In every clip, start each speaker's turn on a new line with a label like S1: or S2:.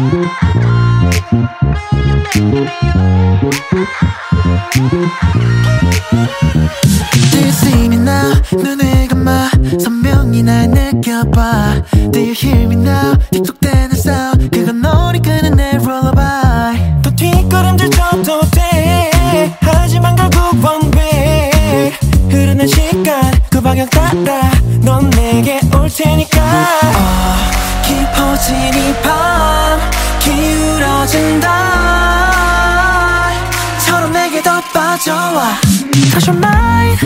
S1: Do you see me now? 눈을 감아 선명히 날 느껴봐. Do you hear me now? 틱톡대는 sound 그건 너를 끄는 내 lullaby. 또 뒷걸음질 쳐도 돼. 하지만 결국 one way. 흐르는 시간 그 방향 따라 넌 내게 올 테니까. 깊어진 이 밤 기울어진다. 서로 내게 더 빠져와. Touch your mind.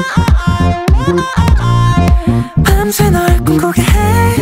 S1: 밤새 널 꿈꾸게 해.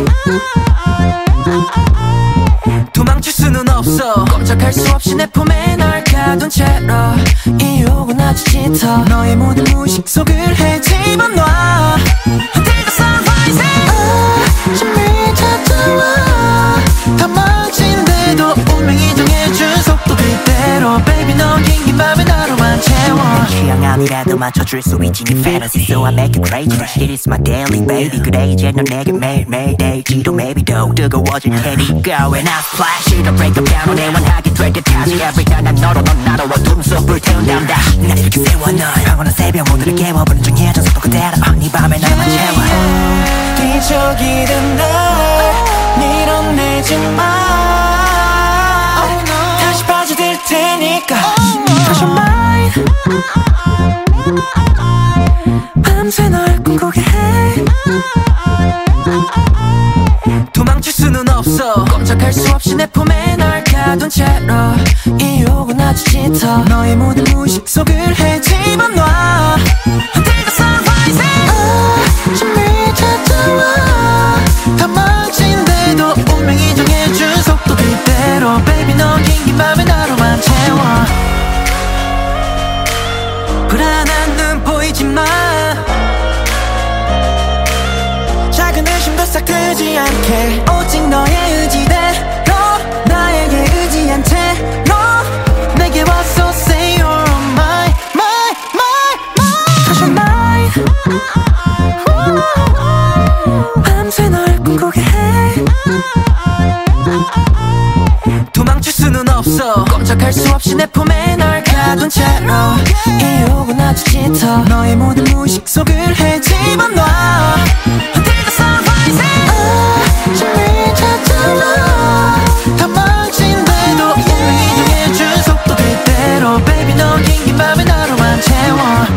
S1: 도망칠 수는 없어. 꼼짝할 수 없이 내 품에 널 가둔 채로 이 욕은 아주 짙어. 너의 모든 무식 속을 헤집어놔. Until the sun rises. 아침이 찾아와. 다 멋진데도 운명이 정해준 속도 그대로 Baby 넌 긴 긴 밤에 나로만 채워.
S2: 취향 아니라도 맞춰줄 수 있지 네 fantasy So I make it crazy It is my daily baby 그래 이제 넌 내게 매일매일 데이지도 maybe 더 뜨거워질 테니까 When I splash it'll break them down 원하게 될 때까지 Every time 난 너로 넌 나로 어둠 속을 태운단다 날 이렇게 세워 널 황홀한 새벽 모두를 깨워버린 정해진 속도 그대로 네 밤에 나만 채워
S1: 기적이던 날 밀어내지 마. 다시 빠져들 테니까 Touch your mind. 밤새 널 꿈꾸게 해. 도망칠 수는 없어. 꼼짝할 수 없이 내 품에 널 가둔 채로 이 욕은 아주 짙어. 너의 모든 무식 속을 헤집어놔. Until the sun rises. 아침이 찾아와. 다 멋진데도 운명이 정해준 속도 그대로 Baby 넌 긴 긴 밤에 나로만 채워. 불안한 눈 보이지만 작은 의심도 싹 들지 않게 오직 너의 의지대로 나에게 의지한 채로 내게 와서 say you're mine, mine, mine, mine. Touch your mind. 밤새 널 꿈꾸게 해. 도망칠 수는 없어. 꼼짝할 수 없이 내 품에 널 가둔 채로 이 욕은 아주 짙어. 너의 모든 무식 속을 헤집어놔. Until the sun rises. 아침이 찾아와. 다 멋진데도 운명이 정해준 속도 그대로 Baby 넌 긴 긴 밤에 나로만 채워.